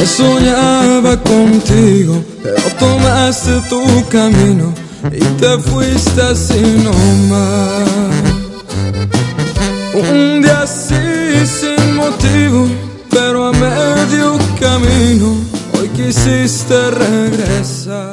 Soñaba contigo, pero tomaste tu camino y te fuiste así nomás. Un día así sin motivo, pero a medio camino hoy quisiste regresar.